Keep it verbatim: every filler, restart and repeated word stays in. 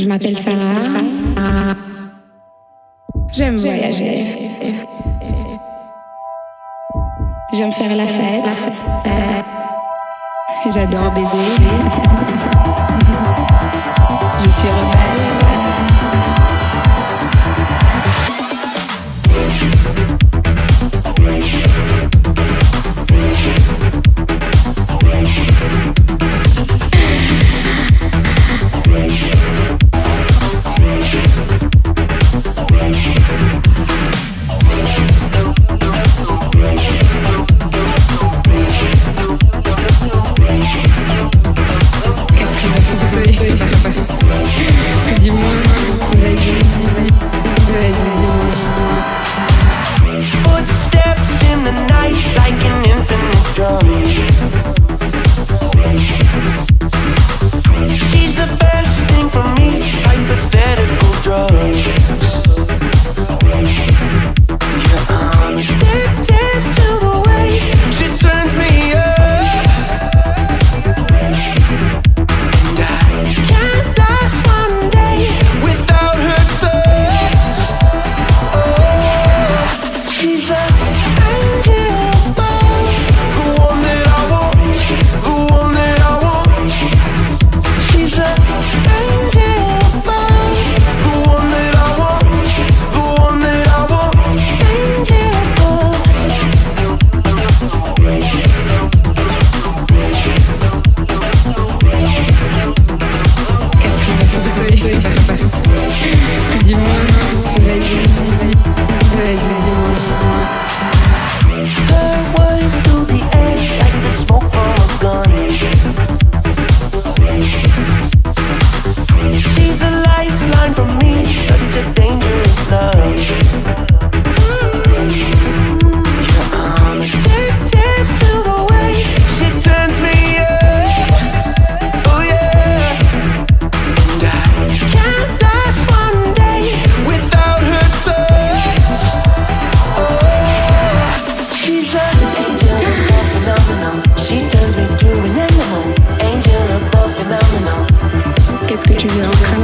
Je m'appelle Sarah. J'aime voyager. J'aime faire la fête. J'adore baiser. Je suis rebelle. Dis-moi, vas-y, vas-y, vas-y. Footsteps in the night like an infinite drum. She's the best thing for me, hypothetical drugs. Yeah, I'm addicted to the way she turns me up. Can't last one day without her touch. Oh, she's an angel above, the one that I want, the one that I want. She's an angel above, the one that I want, the one that I want. Angel above. Dis-moi, vas-y, vas-y, vas-y, dis-moi. Her words through the air like the smoke from a gun. She's a lifeline for me, such a dangerous love. Yeah, I'm addicted to the way she turns me up. Oh yeah. And I can't last one day without her touch. Oh, she's an angel above phenomenal. She turns me to an animal. Angel above phenomenal. Qu'est-ce que tu veux en crème?